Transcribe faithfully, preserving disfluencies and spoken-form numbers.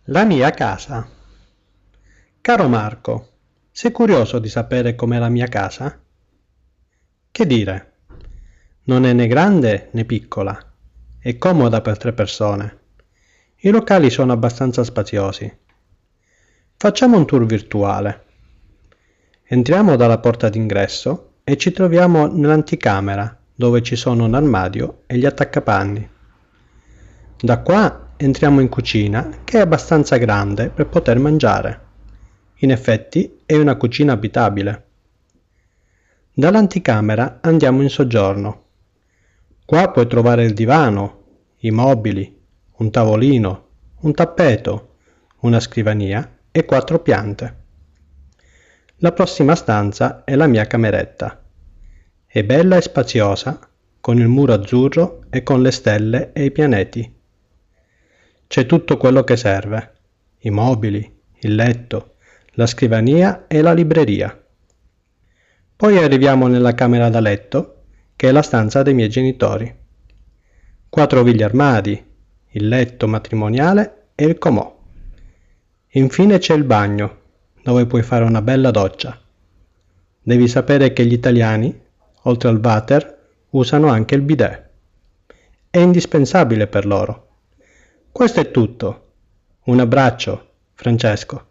La mia casa. Caro Marco, sei curioso di sapere com'è la mia casa? Che dire, non è né grande né piccola, è comoda per tre persone. I locali sono abbastanza spaziosi. Facciamo un tour virtuale. Entriamo dalla porta d'ingresso e ci troviamo nell'anticamera, dove ci sono un armadio e gli attaccapanni. Da qua entriamo in cucina, che è abbastanza grande per poter mangiare. In effetti è una cucina abitabile. Dall'anticamera andiamo in soggiorno. Qua puoi trovare il divano, i mobili, un tavolino, un tappeto, una scrivania e quattro piante. La prossima stanza è la mia cameretta. È bella e spaziosa, con il muro azzurro e con le stelle e i pianeti. C'è tutto quello che serve: i mobili, il letto, la scrivania e la libreria. Poi arriviamo nella camera da letto, che è la stanza dei miei genitori. Qua trovi gli armadi, il letto matrimoniale e il comò. Infine c'è il bagno, dove puoi fare una bella doccia. Devi sapere che gli italiani, oltre al water, usano anche il bidet. È indispensabile per loro. Questo è tutto. Un abbraccio, Francesco.